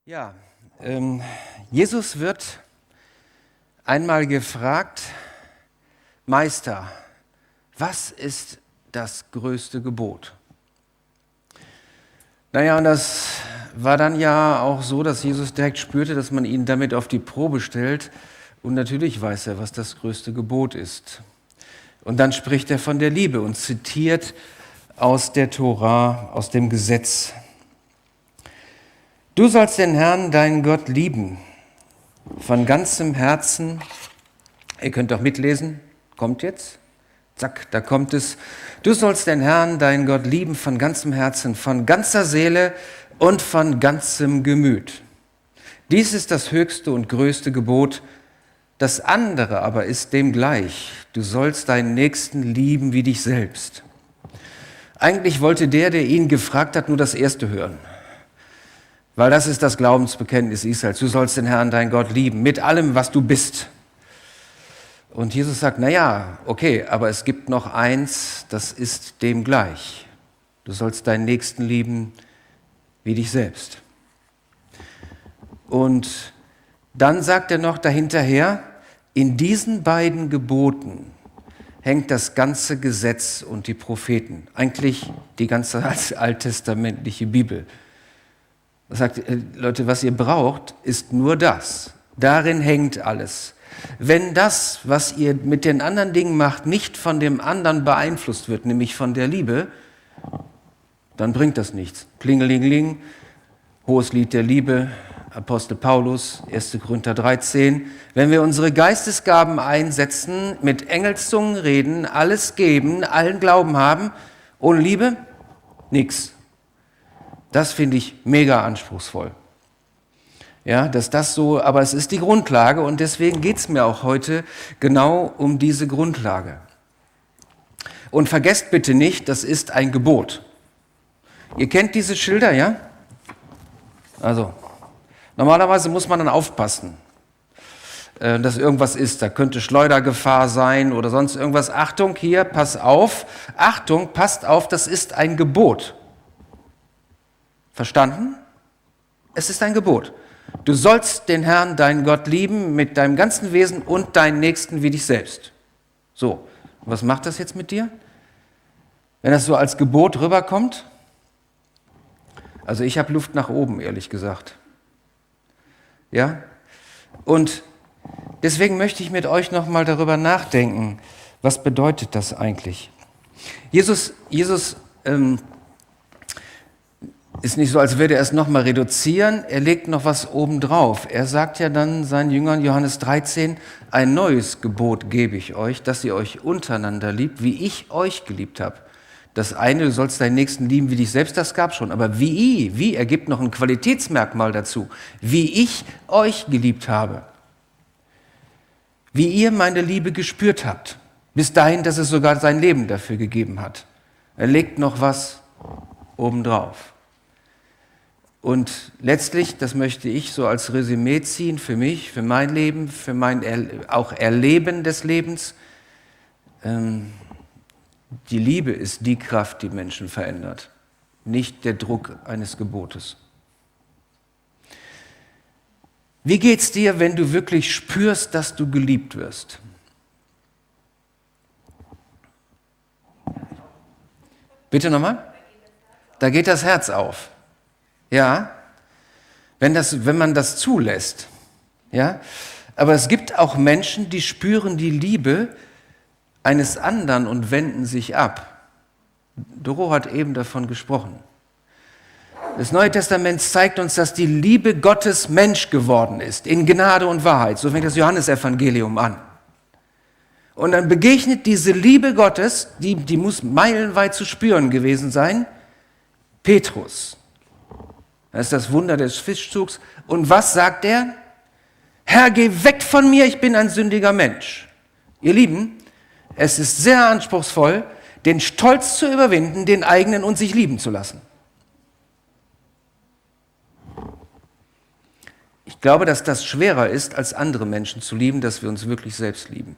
Ja, Jesus wird einmal gefragt, Meister, was ist das größte Gebot? Naja, und das war dann ja auch so, dass Jesus direkt spürte, dass man ihn damit auf die Probe stellt. Und natürlich weiß er, was das größte Gebot ist. Und dann spricht er von der Liebe und zitiert aus der Tora, aus dem Gesetz. Du sollst den Herrn, deinen Gott, lieben, von ganzem Herzen. Ihr könnt doch mitlesen, kommt jetzt. Zack, da kommt es. Du sollst den Herrn, deinen Gott, lieben von ganzem Herzen, von ganzer Seele und von ganzem Gemüt. Dies ist das höchste und größte Gebot. Das andere aber ist dem gleich. Du sollst deinen Nächsten lieben wie dich selbst. Eigentlich wollte der ihn gefragt hat, nur das erste hören. Weil das ist das Glaubensbekenntnis Israels. Du sollst den Herrn, deinen Gott, lieben, mit allem, was du bist. Und Jesus sagt, naja, okay, aber es gibt noch eins, das ist dem gleich. Du sollst deinen Nächsten lieben wie dich selbst. Und dann sagt er noch dahinterher, in diesen beiden Geboten hängt das ganze Gesetz und die Propheten, eigentlich die ganze alttestamentliche Bibel. Er sagt, Leute, was ihr braucht, ist nur das. Darin hängt alles. Wenn das, was ihr mit den anderen Dingen macht, nicht von dem anderen beeinflusst wird, nämlich von der Liebe, dann bringt das nichts. Klingelingeling, hohes Lied der Liebe, Apostel Paulus, 1. Korinther 13. Wenn wir unsere Geistesgaben einsetzen, mit Engelszungen reden, alles geben, allen Glauben haben, ohne Liebe, nichts. Das finde ich mega anspruchsvoll. Ja, dass das so, aber es ist die Grundlage und deswegen geht es mir auch heute genau um diese Grundlage. Und vergesst bitte nicht, das ist ein Gebot. Ihr kennt diese Schilder, ja? Also, normalerweise muss man dann aufpassen, dass irgendwas ist. Da könnte Schleudergefahr sein oder sonst irgendwas. Achtung, hier, pass auf. Achtung, passt auf, das ist ein Gebot. Verstanden? Es ist ein Gebot. Du sollst den Herrn, deinen Gott, lieben mit deinem ganzen Wesen und deinen Nächsten wie dich selbst. So, was macht das jetzt mit dir? Wenn das so als Gebot rüberkommt? Also ich habe Luft nach oben, ehrlich gesagt. Ja? Und deswegen möchte ich mit euch nochmal darüber nachdenken, was bedeutet das eigentlich? Jesus ist nicht so, als würde er es nochmal reduzieren, er legt noch was obendrauf. Er sagt ja dann seinen Jüngern, Johannes 13, ein neues Gebot gebe ich euch, dass ihr euch untereinander liebt, wie ich euch geliebt habe. Das eine, du sollst deinen Nächsten lieben wie dich selbst, das gab schon. Aber wie, er gibt noch ein Qualitätsmerkmal dazu, wie ich euch geliebt habe. Wie ihr meine Liebe gespürt habt. Bis dahin, dass es sogar sein Leben dafür gegeben hat. Er legt noch was obendrauf. Und letztlich, das möchte ich so als Resümee ziehen für mich, für mein Leben, für mein auch Erleben des Lebens. Die Liebe ist die Kraft, die Menschen verändert, nicht der Druck eines Gebotes. Wie geht's dir, wenn du wirklich spürst, dass du geliebt wirst? Bitte nochmal? Da geht das Herz auf. Ja, wenn man das zulässt. Ja, aber es gibt auch Menschen, die spüren die Liebe eines anderen und wenden sich ab. Doro hat eben davon gesprochen. Das Neue Testament zeigt uns, dass die Liebe Gottes Mensch geworden ist, in Gnade und Wahrheit. So fängt das Johannesevangelium an. Und dann begegnet diese Liebe Gottes, die muss meilenweit zu spüren gewesen sein, Petrus. Das ist das Wunder des Fischzugs. Und was sagt er? Herr, geh weg von mir, ich bin ein sündiger Mensch. Ihr Lieben, es ist sehr anspruchsvoll, den Stolz zu überwinden, den eigenen und sich lieben zu lassen. Ich glaube, dass das schwerer ist, als andere Menschen zu lieben, dass wir uns wirklich selbst lieben.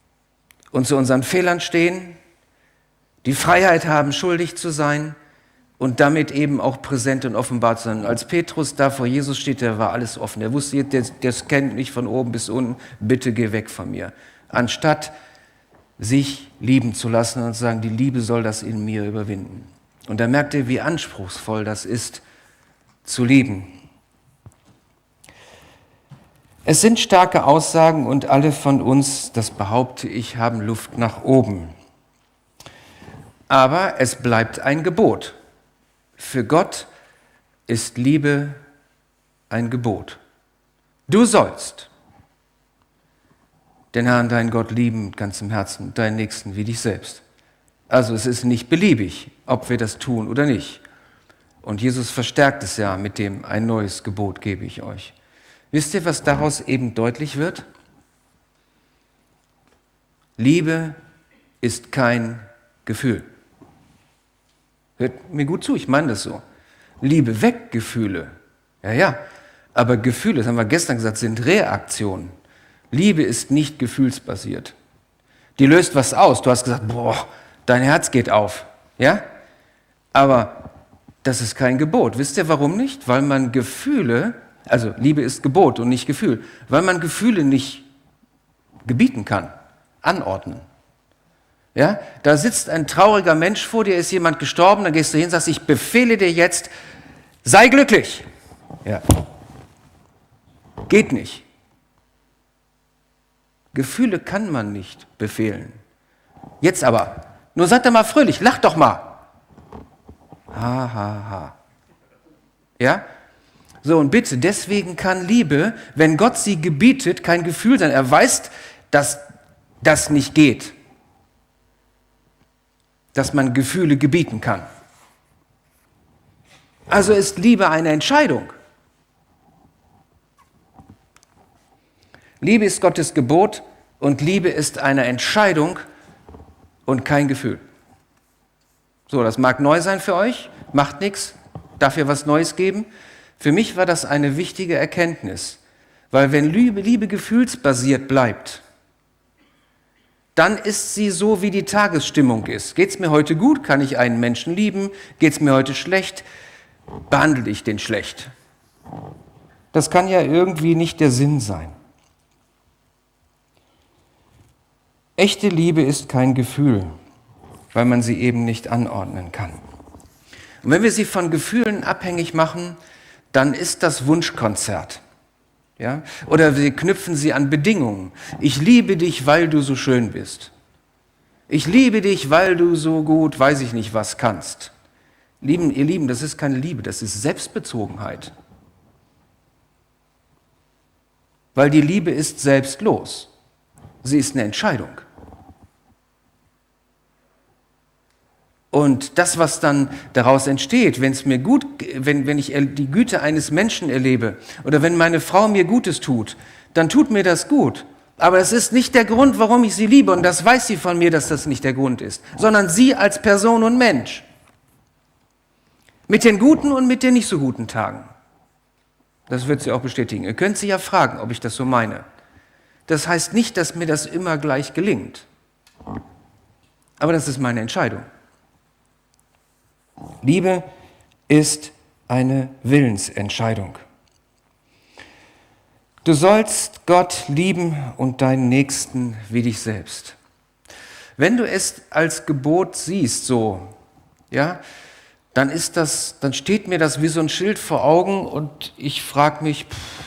Und zu unseren Fehlern stehen, die Freiheit haben, schuldig zu sein, und damit eben auch präsent und offenbart sein. Als Petrus da vor Jesus steht, da war alles offen. Er wusste, der scannt mich von oben bis unten, bitte geh weg von mir. Anstatt sich lieben zu lassen und zu sagen, die Liebe soll das in mir überwinden. Und da merkt er, wie anspruchsvoll das ist, zu lieben. Es sind starke Aussagen und alle von uns, das behaupte ich, haben Luft nach oben. Aber es bleibt ein Gebot. Für Gott ist Liebe ein Gebot. Du sollst den Herrn, deinen Gott, lieben mit ganzem Herzen und deinen Nächsten wie dich selbst. Also es ist nicht beliebig, ob wir das tun oder nicht. Und Jesus verstärkt es ja mit dem, ein neues Gebot gebe ich euch. Wisst ihr, was daraus eben deutlich wird? Liebe ist kein Gefühl. Hört mir gut zu, ich meine das so. Liebe weg Gefühle. Ja, aber Gefühle, das haben wir gestern gesagt, sind Reaktionen. Liebe ist nicht gefühlsbasiert. Die löst was aus. Du hast gesagt, boah, dein Herz geht auf. Ja? Aber das ist kein Gebot. Wisst ihr, warum nicht? Weil man Gefühle, also Liebe ist Gebot und nicht Gefühl, weil man Gefühle nicht gebieten kann, anordnen. Ja? Da sitzt ein trauriger Mensch vor dir, ist jemand gestorben, dann gehst du hin, sagst, ich befehle dir jetzt, sei glücklich. Ja. Geht nicht. Gefühle kann man nicht befehlen. Jetzt aber, nur seid doch mal fröhlich, lacht doch mal. Ha, ha, ha. Ja? So, und bitte, deswegen kann Liebe, wenn Gott sie gebietet, kein Gefühl sein. Er weiß, dass das nicht geht. Dass man Gefühle gebieten kann. Also ist Liebe eine Entscheidung. Liebe ist Gottes Gebot und Liebe ist eine Entscheidung und kein Gefühl. So, das mag neu sein für euch, macht nichts, darf ihr was Neues geben. Für mich war das eine wichtige Erkenntnis, weil wenn Liebe gefühlsbasiert bleibt, dann ist sie so, wie die Tagesstimmung ist. Geht es mir heute gut, kann ich einen Menschen lieben, geht es mir heute schlecht, behandle ich den schlecht. Das kann ja irgendwie nicht der Sinn sein. Echte Liebe ist kein Gefühl, weil man sie eben nicht anordnen kann. Und wenn wir sie von Gefühlen abhängig machen, dann ist das Wunschkonzert. Ja? Oder wir knüpfen sie an Bedingungen. Ich liebe dich, weil du so schön bist. Ich liebe dich, weil du so gut, weiß ich nicht, was kannst. Ihr Lieben, das ist keine Liebe, das ist Selbstbezogenheit. Weil die Liebe ist selbstlos. Sie ist eine Entscheidung. Und das, was dann daraus entsteht, wenn es mir gut, wenn ich die Güte eines Menschen erlebe oder wenn meine Frau mir Gutes tut, dann tut mir das gut. Aber es ist nicht der Grund, warum ich sie liebe und das weiß sie von mir, dass das nicht der Grund ist, sondern sie als Person und Mensch. Mit den guten und mit den nicht so guten Tagen. Das wird sie auch bestätigen. Ihr könnt sie ja fragen, ob ich das so meine. Das heißt nicht, dass mir das immer gleich gelingt. Aber das ist meine Entscheidung. Liebe ist eine Willensentscheidung. Du sollst Gott lieben und deinen Nächsten wie dich selbst. Wenn du es als Gebot siehst, so, ja, dann steht mir das wie so ein Schild vor Augen und ich frage mich,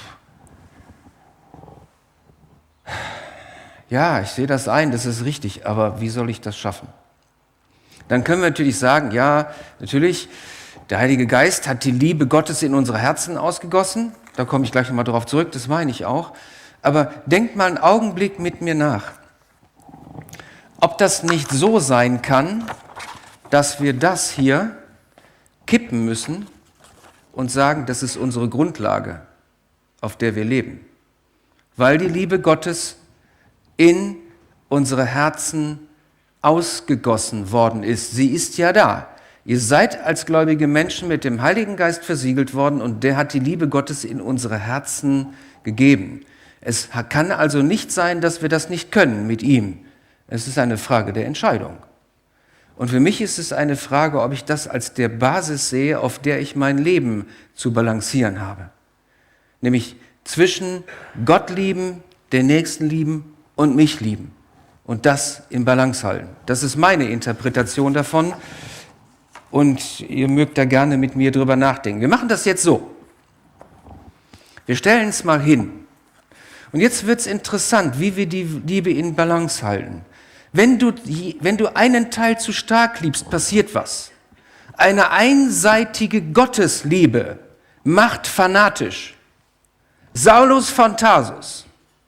ja, ich sehe das ein, das ist richtig, aber wie soll ich das schaffen? Dann können wir natürlich sagen, ja, natürlich, der Heilige Geist hat die Liebe Gottes in unsere Herzen ausgegossen. Da komme ich gleich nochmal drauf zurück, das meine ich auch. Aber denkt mal einen Augenblick mit mir nach. Ob das nicht so sein kann, dass wir das hier kippen müssen und sagen, das ist unsere Grundlage, auf der wir leben. Weil die Liebe Gottes in unsere Herzen ausgegossen worden ist. Sie ist ja da. Ihr seid als gläubige Menschen mit dem Heiligen Geist versiegelt worden und der hat die Liebe Gottes in unsere Herzen gegeben. Es kann also nicht sein, dass wir das nicht können mit ihm. Es ist eine Frage der Entscheidung. Und für mich ist es eine Frage, ob ich das als der Basis sehe, auf der ich mein Leben zu balancieren habe. Nämlich zwischen Gott lieben, den Nächsten lieben und mich lieben. Und das in Balance halten. Das ist meine Interpretation davon. Und ihr mögt da gerne mit mir drüber nachdenken. Wir machen das jetzt so. Wir stellen es mal hin. Und jetzt wird es interessant, wie wir die Liebe in Balance halten. Wenn du einen Teil zu stark liebst, passiert was. Eine einseitige Gottesliebe macht fanatisch. Saulus von Tarsus.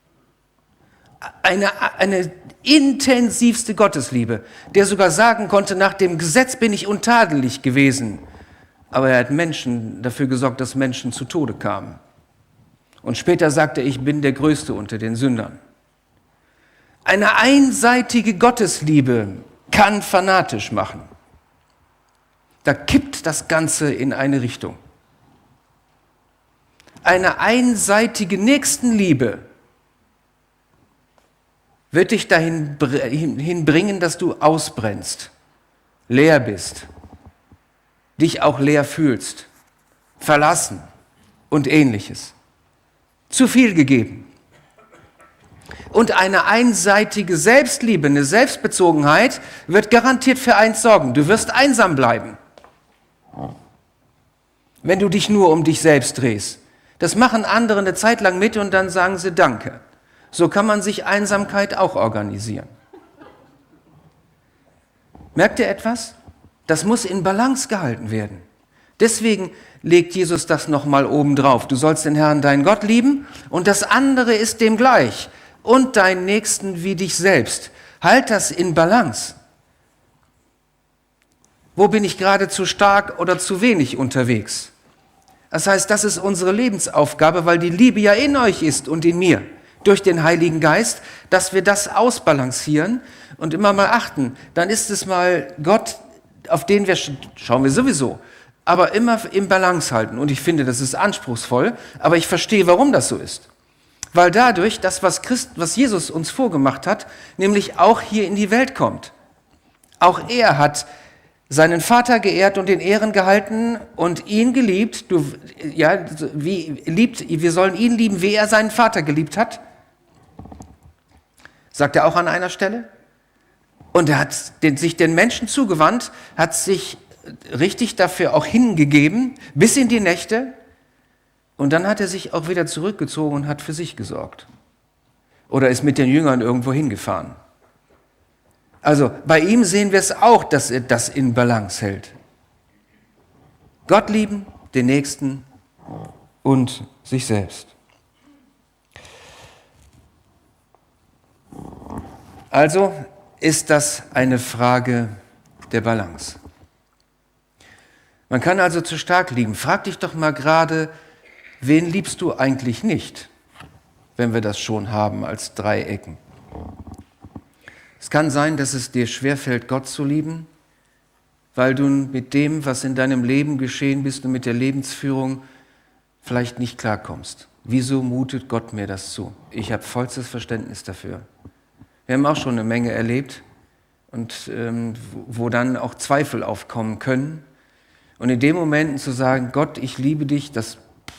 Eine intensivste Gottesliebe, der sogar sagen konnte, nach dem Gesetz bin ich untadelig gewesen. Aber er hat Menschen dafür gesorgt, dass Menschen zu Tode kamen. Und später sagte er, ich bin der Größte unter den Sündern. Eine einseitige Gottesliebe kann fanatisch machen. Da kippt das Ganze in eine Richtung. Eine einseitige Nächstenliebe wird dich dahin bringen, dass du ausbrennst, leer bist, dich auch leer fühlst, verlassen und Ähnliches. Zu viel gegeben. Und eine einseitige Selbstliebe, eine Selbstbezogenheit wird garantiert für eins sorgen. Du wirst einsam bleiben, wenn du dich nur um dich selbst drehst. Das machen andere eine Zeit lang mit und dann sagen sie Danke. So kann man sich Einsamkeit auch organisieren. Merkt ihr etwas? Das muss in Balance gehalten werden. Deswegen legt Jesus das nochmal oben drauf. Du sollst den Herrn, deinen Gott lieben und das andere ist dem gleich. Und deinen Nächsten wie dich selbst. Halt das in Balance. Wo bin ich gerade zu stark oder zu wenig unterwegs? Das heißt, das ist unsere Lebensaufgabe, weil die Liebe ja in euch ist und in mir. Durch den Heiligen Geist, dass wir das ausbalancieren und immer mal achten. Dann ist es mal Gott, auf den schauen wir sowieso, aber immer im Balance halten. Und ich finde, das ist anspruchsvoll, aber ich verstehe, warum das so ist. Weil dadurch das, was Jesus uns vorgemacht hat, nämlich auch hier in die Welt kommt. Auch er hat seinen Vater geehrt und in Ehren gehalten und ihn geliebt. Wir sollen ihn lieben, wie er seinen Vater geliebt hat. Sagt er auch an einer Stelle. Und er hat sich den Menschen zugewandt, hat sich richtig dafür auch hingegeben, bis in die Nächte. Und dann hat er sich auch wieder zurückgezogen und hat für sich gesorgt. Oder ist mit den Jüngern irgendwo hingefahren. Also bei ihm sehen wir es auch, dass er das in Balance hält. Gott lieben, den Nächsten und sich selbst. Also ist das eine Frage der Balance. Man kann also zu stark lieben. Frag dich doch mal gerade, wen liebst du eigentlich nicht, wenn wir das schon haben als 3 Ecken? Es kann sein, dass es dir schwerfällt, Gott zu lieben, weil du mit dem, was in deinem Leben geschehen bist und mit der Lebensführung vielleicht nicht klarkommst. Wieso mutet Gott mir das zu? Ich habe vollstes Verständnis dafür. Wir haben auch schon eine Menge erlebt, und wo dann auch Zweifel aufkommen können. Und in den Momenten zu sagen, Gott, ich liebe dich, das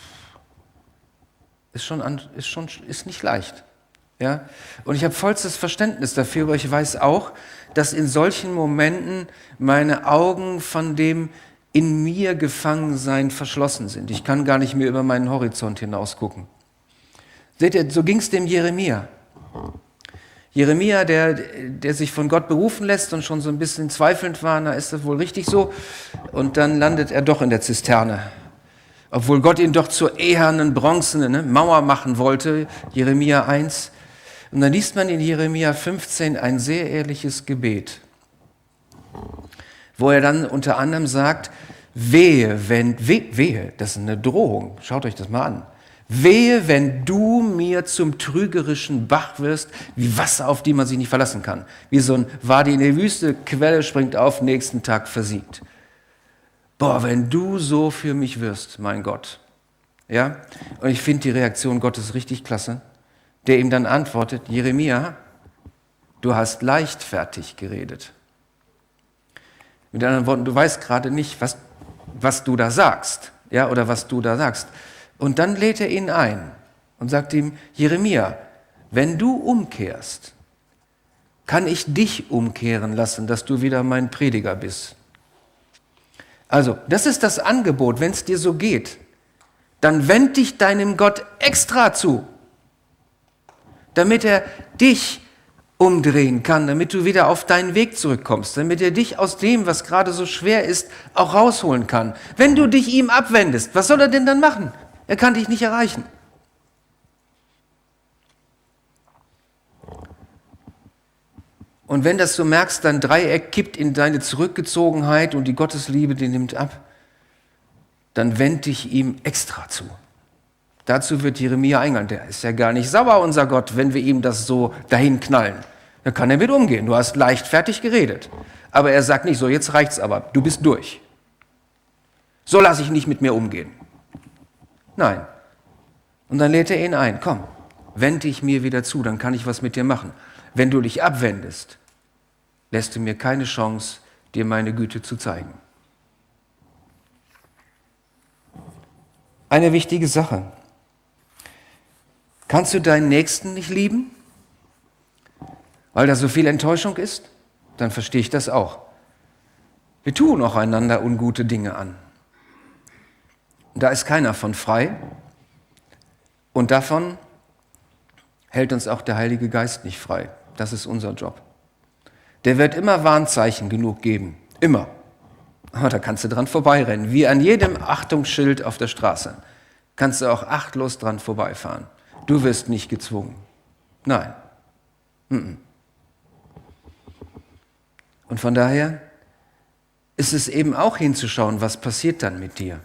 ist nicht leicht. Ja? Und ich habe vollstes Verständnis dafür, aber ich weiß auch, dass in solchen Momenten meine Augen von dem in mir Gefangensein verschlossen sind. Ich kann gar nicht mehr über meinen Horizont hinaus gucken. Seht ihr, so ging es dem Jeremia. Jeremia, der sich von Gott berufen lässt und schon so ein bisschen zweifelnd war, na, ist das wohl richtig so? Und dann landet er doch in der Zisterne. Obwohl Gott ihn doch zur ehernen, bronzenen Mauer machen wollte, Jeremia 1. Und dann liest man in Jeremia 15 ein sehr ehrliches Gebet, wo er dann unter anderem sagt, wehe, das ist eine Drohung, schaut euch das mal an. Wehe, wenn du mir zum trügerischen Bach wirst, wie Wasser, auf die man sich nicht verlassen kann. Wie so ein Wadi in der Wüste, Quelle springt auf, nächsten Tag versiegt. Boah, wenn du so für mich wirst, mein Gott. Ja? Und ich finde die Reaktion Gottes richtig klasse, der ihm dann antwortet, Jeremia, du hast leichtfertig geredet. Mit anderen Worten, du weißt gerade nicht, was du da sagst, ja, oder was du da sagst. Und dann lädt er ihn ein und sagt ihm, Jeremia, wenn du umkehrst, kann ich dich umkehren lassen, dass du wieder mein Prediger bist. Also, das ist das Angebot, wenn es dir so geht, dann wend dich deinem Gott extra zu, damit er dich umdrehen kann, damit du wieder auf deinen Weg zurückkommst, damit er dich aus dem, was gerade so schwer ist, auch rausholen kann. Wenn du dich ihm abwendest, was soll er denn dann machen? Er kann dich nicht erreichen. Und wenn das so merkst, dein Dreieck kippt in deine Zurückgezogenheit und die Gottesliebe, die nimmt ab, dann wend dich ihm extra zu. Dazu wird Jeremia eingeladen. Der ist ja gar nicht sauer, unser Gott, wenn wir ihm das so dahin knallen. Da kann er mit umgehen. Du hast leichtfertig geredet. Aber er sagt nicht so, jetzt reicht's aber, du bist durch. So lasse ich nicht mit mir umgehen. Nein. Und dann lädt er ihn ein. Komm, wend dich mir wieder zu, dann kann ich was mit dir machen. Wenn du dich abwendest, lässt du mir keine Chance, dir meine Güte zu zeigen. Eine wichtige Sache. Kannst du deinen Nächsten nicht lieben, weil da so viel Enttäuschung ist? Dann verstehe ich das auch. Wir tun auch einander ungute Dinge an. Da ist keiner von frei. Und davon hält uns auch der Heilige Geist nicht frei. Das ist unser Job. Der wird immer Warnzeichen genug geben. Immer. Aber da kannst du dran vorbeirennen. Wie an jedem Achtungsschild auf der Straße. Kannst du auch achtlos dran vorbeifahren. Du wirst nicht gezwungen. Nein. Und von daher ist es eben auch hinzuschauen, was passiert dann mit dir.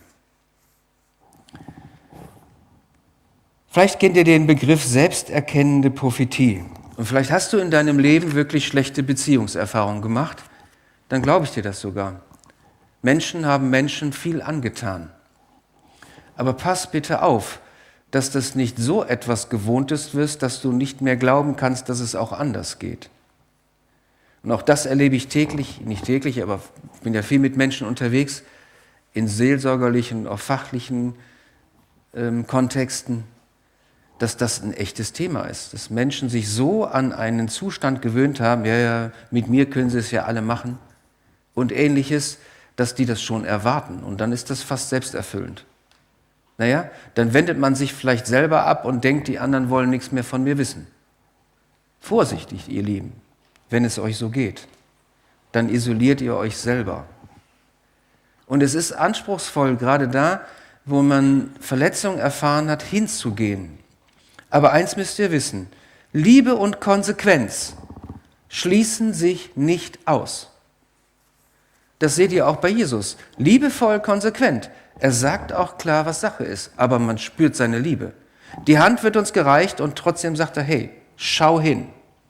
Vielleicht kennt ihr den Begriff selbsterkennende Prophetie. Und vielleicht hast du in deinem Leben wirklich schlechte Beziehungserfahrungen gemacht. Dann glaube ich dir das sogar. Menschen haben Menschen viel angetan. Aber pass bitte auf, dass das nicht so etwas Gewohntes wirst, dass du nicht mehr glauben kannst, dass es auch anders geht. Und auch das erlebe ich täglich, nicht täglich, aber ich bin ja viel mit Menschen unterwegs, in seelsorgerlichen, auch fachlichen Kontexten, dass das ein echtes Thema ist. Dass Menschen sich so an einen Zustand gewöhnt haben, ja, mit mir können sie es ja alle machen und Ähnliches, dass die das schon erwarten. Und dann ist das fast selbsterfüllend. Naja, dann wendet man sich vielleicht selber ab und denkt, die anderen wollen nichts mehr von mir wissen. Vorsichtig, ihr Lieben, wenn es euch so geht. Dann isoliert ihr euch selber. Und es ist anspruchsvoll, gerade da, wo man Verletzungen erfahren hat, hinzugehen. Aber eins müsst ihr wissen, Liebe und Konsequenz schließen sich nicht aus. Das seht ihr auch bei Jesus. Liebevoll, konsequent. Er sagt auch klar, was Sache ist, aber man spürt seine Liebe. Die Hand wird uns gereicht und trotzdem sagt er, hey, schau hin.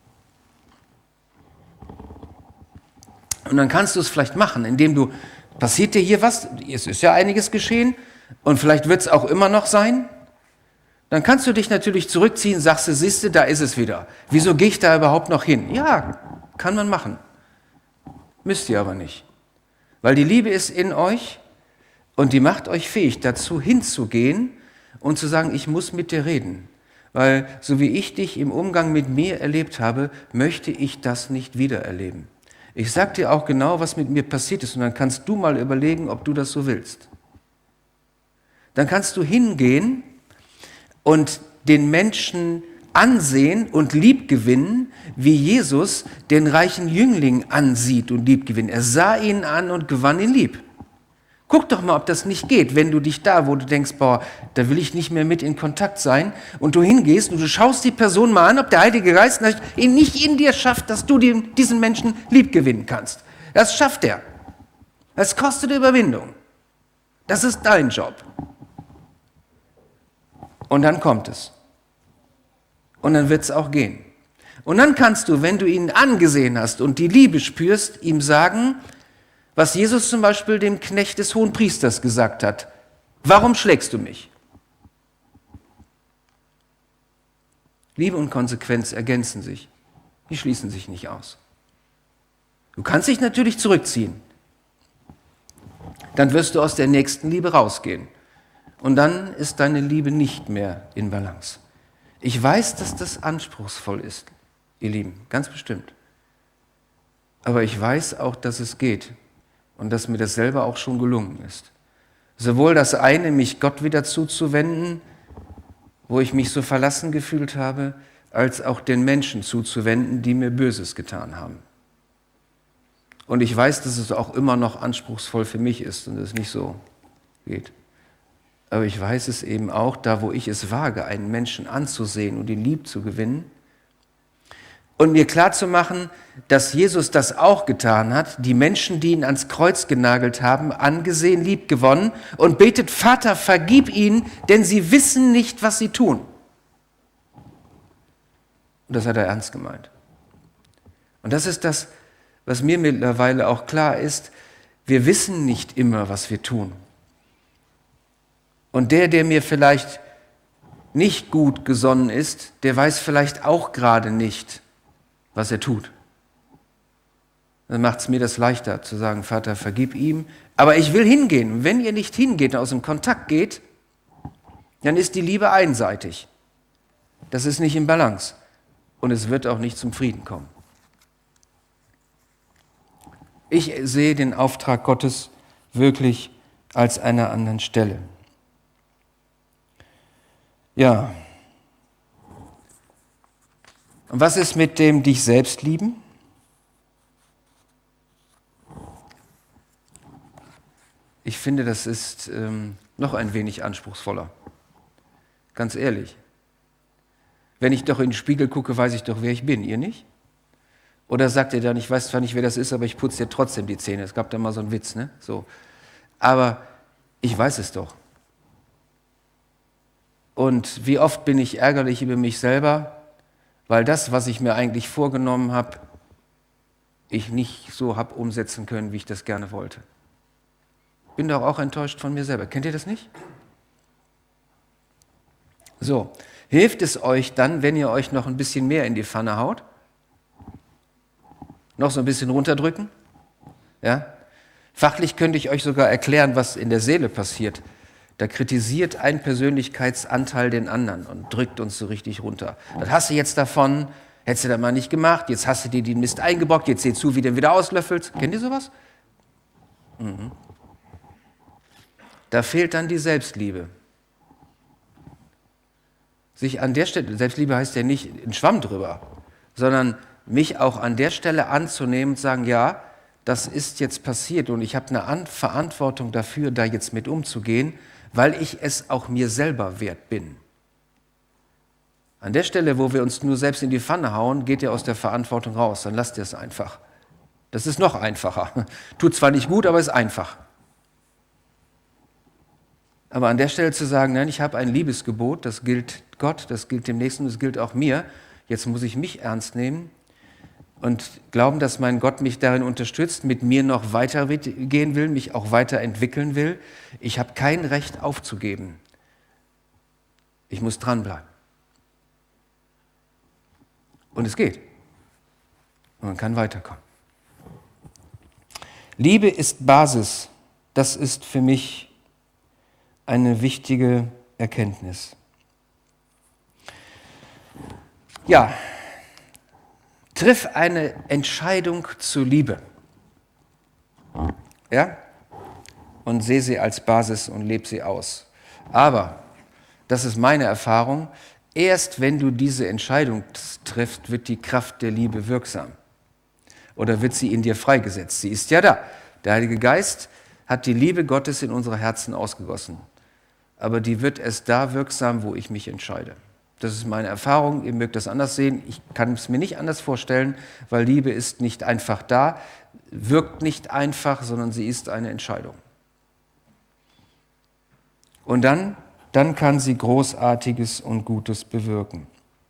Und dann kannst du es vielleicht machen, indem du, passiert dir hier was, es ist ja einiges geschehen und vielleicht wird es auch immer noch sein. Dann kannst du dich natürlich zurückziehen, sagst du, siehste, da ist es wieder. Wieso gehe ich da überhaupt noch hin? Ja, kann man machen. Müsst ihr aber nicht. Weil die Liebe ist in euch und die macht euch fähig, dazu hinzugehen und zu sagen, ich muss mit dir reden. Weil so wie ich dich im Umgang mit mir erlebt habe, möchte ich das nicht wieder erleben. Ich sag dir auch genau, was mit mir passiert ist und dann kannst du mal überlegen, ob du das so willst. Dann kannst du hingehen und den Menschen ansehen und liebgewinnen, wie Jesus den reichen Jüngling ansieht und liebgewinnt. Er sah ihn an und gewann ihn lieb. Guck doch mal, ob das nicht geht, wenn du dich da, wo du denkst, boah, da will ich nicht mehr mit in Kontakt sein, und du hingehst und du schaust die Person mal an, ob der Heilige Geist ihn nicht in dir schafft, dass du diesen Menschen liebgewinnen kannst. Das schafft er. Das kostet Überwindung. Das ist dein Job. Und dann kommt es. Und dann wird es auch gehen. Und dann kannst du, wenn du ihn angesehen hast und die Liebe spürst, ihm sagen, was Jesus zum Beispiel dem Knecht des Hohenpriesters gesagt hat. Warum schlägst du mich? Liebe und Konsequenz ergänzen sich. Die schließen sich nicht aus. Du kannst dich natürlich zurückziehen. Dann wirst du aus der Nächstenliebe rausgehen. Und dann ist deine Liebe nicht mehr in Balance. Ich weiß, dass das anspruchsvoll ist, ihr Lieben, ganz bestimmt. Aber ich weiß auch, dass es geht und dass mir das selber auch schon gelungen ist. Sowohl das eine, mich Gott wieder zuzuwenden, wo ich mich so verlassen gefühlt habe, als auch den Menschen zuzuwenden, die mir Böses getan haben. Und ich weiß, dass es auch immer noch anspruchsvoll für mich ist und es nicht so geht. Aber ich weiß es eben auch, da wo ich es wage, einen Menschen anzusehen und ihn lieb zu gewinnen und mir klarzumachen, dass Jesus das auch getan hat, die Menschen, die ihn ans Kreuz genagelt haben, angesehen, lieb gewonnen und betet, Vater, vergib ihnen, denn sie wissen nicht, was sie tun. Und das hat er ernst gemeint. Und das ist das, was mir mittlerweile auch klar ist, wir wissen nicht immer, was wir tun. Und der mir vielleicht nicht gut gesonnen ist, der weiß vielleicht auch gerade nicht, was er tut. Dann macht es mir das leichter zu sagen, Vater, vergib ihm. Aber ich will hingehen. Und wenn ihr nicht hingeht, aus dem Kontakt geht, dann ist die Liebe einseitig. Das ist nicht in Balance. Und es wird auch nicht zum Frieden kommen. Ich sehe den Auftrag Gottes wirklich als einer anderen Stelle. Ja. Und was ist mit dem dich selbst lieben? Ich finde, das ist noch ein wenig anspruchsvoller. Ganz ehrlich. Wenn ich doch in den Spiegel gucke, weiß ich doch, wer ich bin. Ihr nicht? Oder sagt ihr dann, ich weiß zwar nicht, wer das ist, aber ich putze dir trotzdem die Zähne. Es gab da mal so einen Witz, ne? So. Aber ich weiß es doch. Und wie oft bin ich ärgerlich über mich selber, weil das, was ich mir eigentlich vorgenommen habe, ich nicht so habe umsetzen können, wie ich das gerne wollte. Bin doch auch enttäuscht von mir selber. Kennt ihr das nicht? So, hilft es euch dann, wenn ihr euch noch ein bisschen mehr in die Pfanne haut? Noch so ein bisschen runterdrücken? Ja? Fachlich könnte ich euch sogar erklären, was in der Seele passiert. Da kritisiert ein Persönlichkeitsanteil den anderen und drückt uns so richtig runter. Das hast du jetzt davon, hättest du das mal nicht gemacht, jetzt hast du dir den Mist eingebrockt, jetzt seh zu, wie du den wieder auslöffelst. Kennt ihr sowas? Mhm. Da fehlt dann die Selbstliebe. Sich an der Stelle, Selbstliebe heißt ja nicht ein Schwamm drüber, sondern mich auch an der Stelle anzunehmen und sagen, ja, das ist jetzt passiert und ich habe eine Verantwortung dafür, da jetzt mit umzugehen, weil ich es auch mir selber wert bin. An der Stelle, wo wir uns nur selbst in die Pfanne hauen, geht ihr aus der Verantwortung raus, dann lasst ihr es einfach. Das ist noch einfacher. Tut zwar nicht gut, aber ist einfach. Aber an der Stelle zu sagen, nein, ich habe ein Liebesgebot, das gilt Gott, das gilt dem Nächsten, das gilt auch mir, jetzt muss ich mich ernst nehmen und glauben, dass mein Gott mich darin unterstützt, mit mir noch weitergehen will, mich auch weiterentwickeln will. Ich habe kein Recht aufzugeben. Ich muss dranbleiben. Und es geht. Und man kann weiterkommen. Liebe ist Basis. Das ist für mich eine wichtige Erkenntnis. Ja, triff eine Entscheidung zur Liebe. Ja? Und sehe sie als Basis und lebe sie aus. Aber, das ist meine Erfahrung, erst wenn du diese Entscheidung triffst, wird die Kraft der Liebe wirksam. Oder wird sie in dir freigesetzt. Sie ist ja da. Der Heilige Geist hat die Liebe Gottes in unsere Herzen ausgegossen. Aber die wird erst da wirksam, wo ich mich entscheide. Das ist meine Erfahrung, ihr mögt das anders sehen. Ich kann es mir nicht anders vorstellen, weil Liebe ist nicht einfach da, wirkt nicht einfach, sondern sie ist eine Entscheidung. Und dann kann sie Großartiges und Gutes bewirken.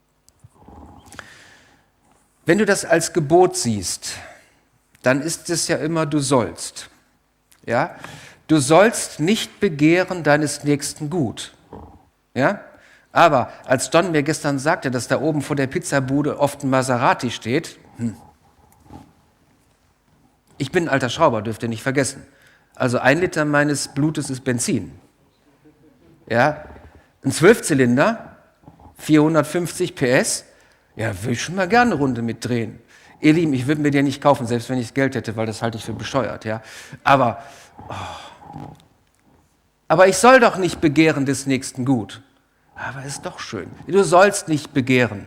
Wenn du das als Gebot siehst, dann ist es ja immer, du sollst. Ja? Du sollst nicht begehren deines Nächsten Gut. Ja? Aber als Don mir gestern sagte, dass da oben vor der Pizzabude oft ein Maserati steht, ich bin ein alter Schrauber, dürft ihr nicht vergessen. Also 1 Liter meines Blutes ist Benzin. Ja, ein 12-Zylinder, 450 PS, ja, will ich schon mal gerne eine Runde mitdrehen. Ihr Lieben, ich würde mir den nicht kaufen, selbst wenn ich das Geld hätte, weil das halte ich für bescheuert. Ja? Aber ich soll doch nicht begehren des nächsten Gut. Aber ist doch schön. Du sollst nicht begehren.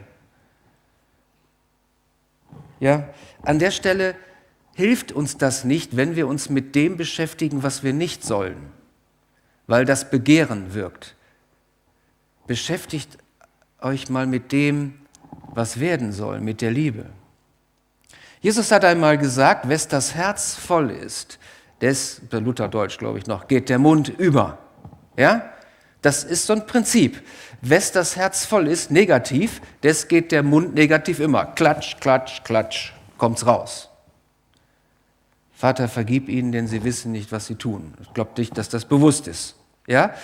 Ja? An der Stelle hilft uns das nicht, wenn wir uns mit dem beschäftigen, was wir nicht sollen, weil das Begehren wirkt. Beschäftigt euch mal mit dem, was werden soll, mit der Liebe. Jesus hat einmal gesagt, wes das Herz voll ist, der Lutherdeutsch glaube ich noch, geht der Mund über. Ja? Das ist so ein Prinzip. Wes das Herz voll ist, negativ, des geht der Mund negativ immer. Klatsch, klatsch, klatsch, kommt's raus. Vater, vergib ihnen, denn sie wissen nicht, was sie tun. Ich glaube nicht, dass das bewusst ist. Ja?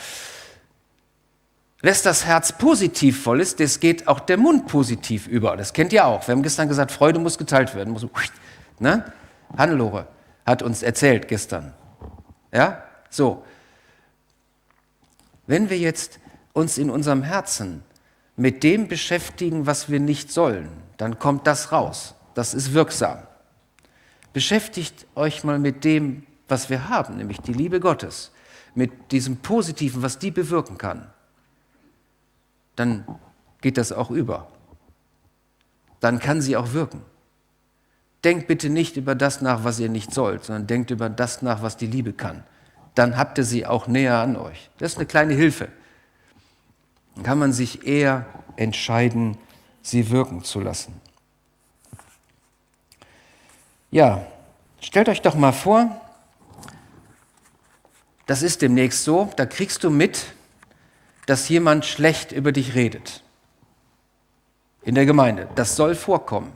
Wes das Herz positiv voll ist, des geht auch der Mund positiv über. Das kennt ihr auch. Wir haben gestern gesagt, Freude muss geteilt werden. Ne? Hannelore hat uns erzählt gestern. Ja? So. Wenn wir jetzt uns in unserem Herzen mit dem beschäftigen, was wir nicht sollen, dann kommt das raus. Das ist wirksam. Beschäftigt euch mal mit dem, was wir haben, nämlich die Liebe Gottes, mit diesem Positiven, was die bewirken kann. Dann geht das auch über. Dann kann sie auch wirken. Denkt bitte nicht über das nach, was ihr nicht sollt, sondern denkt über das nach, was die Liebe kann. Dann habt ihr sie auch näher an euch. Das ist eine kleine Hilfe. Dann kann man sich eher entscheiden, sie wirken zu lassen. Ja, stellt euch doch mal vor, das ist demnächst so, da kriegst du mit, dass jemand schlecht über dich redet. In der Gemeinde. Das soll vorkommen.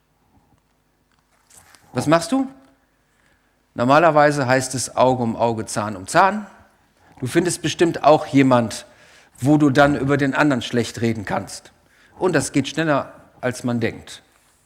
Was machst du? Normalerweise heißt es Auge um Auge, Zahn um Zahn. Du findest bestimmt auch jemand, wo du dann über den anderen schlecht reden kannst. Und das geht schneller, als man denkt.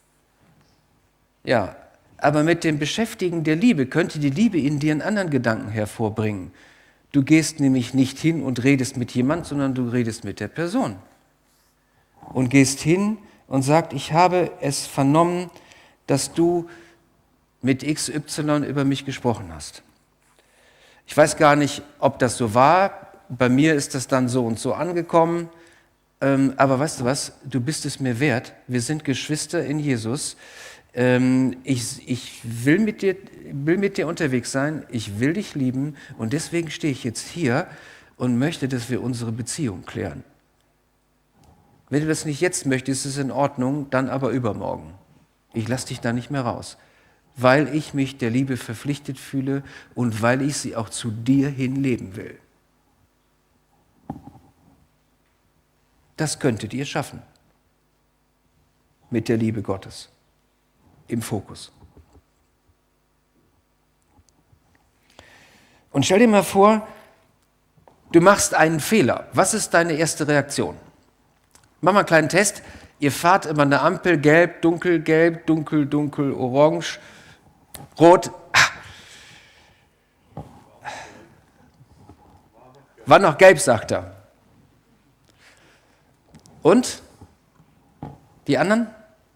Ja, aber mit dem Beschäftigen der Liebe könnte die Liebe in dir einen anderen Gedanken hervorbringen. Du gehst nämlich nicht hin und redest mit jemand, sondern du redest mit der Person. Und gehst hin und sagst, ich habe es vernommen, dass du mit XY über mich gesprochen hast. Ich weiß gar nicht, ob das so war. Bei mir ist das dann so und so angekommen. Aber weißt du was? Du bist es mir wert. Wir sind Geschwister in Jesus. Ich will mit dir unterwegs sein, ich will dich lieben und deswegen stehe ich jetzt hier und möchte, dass wir unsere Beziehung klären. Wenn du das nicht jetzt möchtest, ist es in Ordnung, dann aber übermorgen. Ich lasse dich da nicht mehr raus, weil ich mich der Liebe verpflichtet fühle und weil ich sie auch zu dir hin leben will. Das könntet ihr schaffen mit der Liebe Gottes im Fokus. Und stell dir mal vor, du machst einen Fehler. Was ist deine erste Reaktion? Mach mal einen kleinen Test. Ihr fahrt über eine Ampel, gelb, dunkel, orange, rot. War noch gelb, sagt er. Und? Die anderen?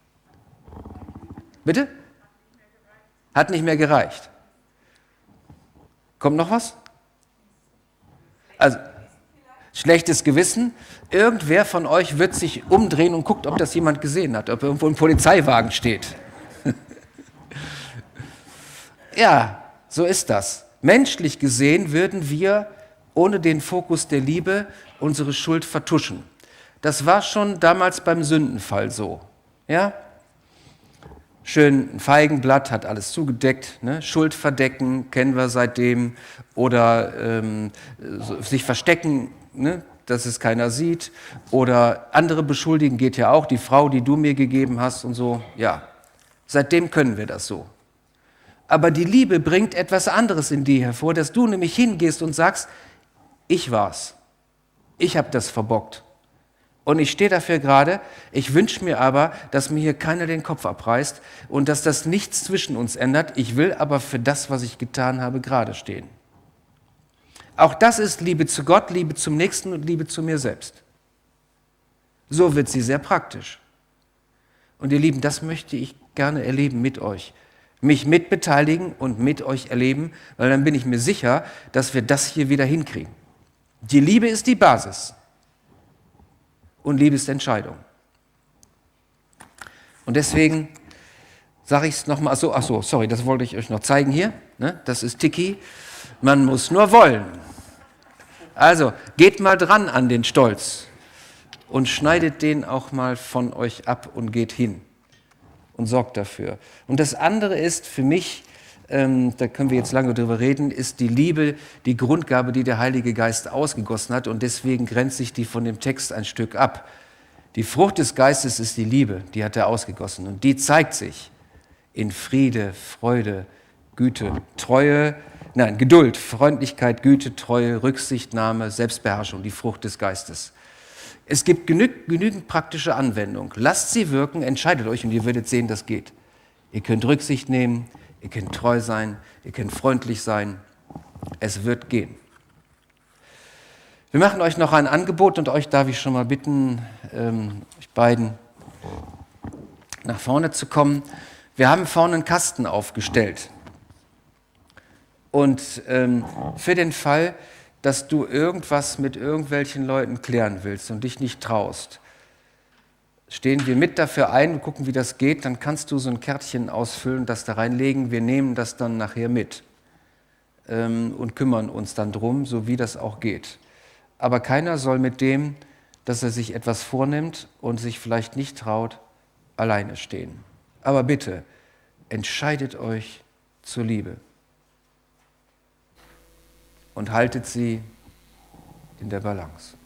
Bitte? Hat nicht mehr gereicht. Kommt noch was? Also, schlechtes Gewissen. Irgendwer von euch wird sich umdrehen und guckt, ob das jemand gesehen hat, ob irgendwo ein Polizeiwagen steht. Ja, so ist das. Menschlich gesehen würden wir ohne den Fokus der Liebe unsere Schuld vertuschen. Das war schon damals beim Sündenfall so. Ja? Schön ein Feigenblatt, hat alles zugedeckt, ne? Schuld verdecken, kennen wir seitdem. Oder sich verstecken, ne? Dass es keiner sieht. Oder andere beschuldigen, geht ja auch, die Frau, die du mir gegeben hast und so. Ja, seitdem können wir das so. Aber die Liebe bringt etwas anderes in dir hervor, dass du nämlich hingehst und sagst, ich war's. Ich habe das verbockt. Und ich stehe dafür gerade. Ich wünsche mir aber, dass mir hier keiner den Kopf abreißt und dass das nichts zwischen uns ändert. Ich will aber für das, was ich getan habe, gerade stehen. Auch das ist Liebe zu Gott, Liebe zum Nächsten und Liebe zu mir selbst. So wird sie sehr praktisch. Und ihr Lieben, das möchte ich gerne erleben mit euch. Mich mitbeteiligen und mit euch erleben, weil dann bin ich mir sicher, dass wir das hier wieder hinkriegen. Die Liebe ist die Basis. Und Liebe ist Entscheidung. Und deswegen sage ich es nochmal, sorry, das wollte ich euch noch zeigen hier. Ne? Das ist Tiki. Man muss nur wollen. Also, geht mal dran an den Stolz und schneidet den auch mal von euch ab und geht hin und sorgt dafür. Und das andere ist für mich, da können wir jetzt lange drüber reden, ist die Liebe, die Grundgabe, die der Heilige Geist ausgegossen hat und deswegen grenzt sich die von dem Text ein Stück ab. Die Frucht des Geistes ist die Liebe, die hat er ausgegossen und die zeigt sich in Friede, Freude, Güte, Geduld, Freundlichkeit, Güte, Treue, Rücksichtnahme, Selbstbeherrschung, die Frucht des Geistes. Es gibt genügend praktische Anwendung. Lasst sie wirken, entscheidet euch und ihr werdet sehen, das geht. Ihr könnt Rücksicht nehmen, ihr könnt treu sein, ihr könnt freundlich sein. Es wird gehen. Wir machen euch noch ein Angebot und euch darf ich schon mal bitten, euch beiden nach vorne zu kommen. Wir haben vorne einen Kasten aufgestellt. Und für den Fall, dass du irgendwas mit irgendwelchen Leuten klären willst und dich nicht traust, stehen wir mit dafür ein und gucken, wie das geht. Dann kannst du so ein Kärtchen ausfüllen, das da reinlegen. Wir nehmen das dann nachher mit und kümmern uns dann drum, so wie das auch geht. Aber keiner soll mit dem, dass er sich etwas vornimmt und sich vielleicht nicht traut, alleine stehen. Aber bitte, entscheidet euch zur Liebe und haltet sie in der Balance.